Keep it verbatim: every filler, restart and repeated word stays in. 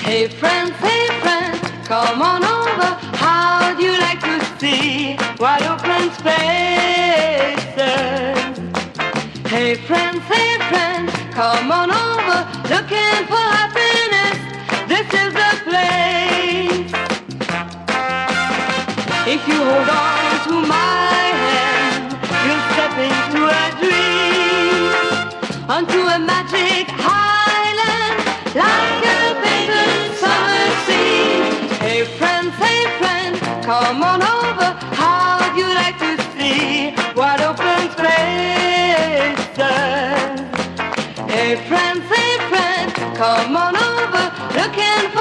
Hey friends, hey friends, come on over. How'd you like to see wide open spaces? Hey friends, hey friends, come on over. Looking for happiness, this is the place. If you hold on to my hand, you'll step into a dream, onto a magic highland, like a painted summer scene. Hey friends, hey friends, come on over. How'd you like to see wide open spaces? Hey friends, hey friends, come on over. Looking for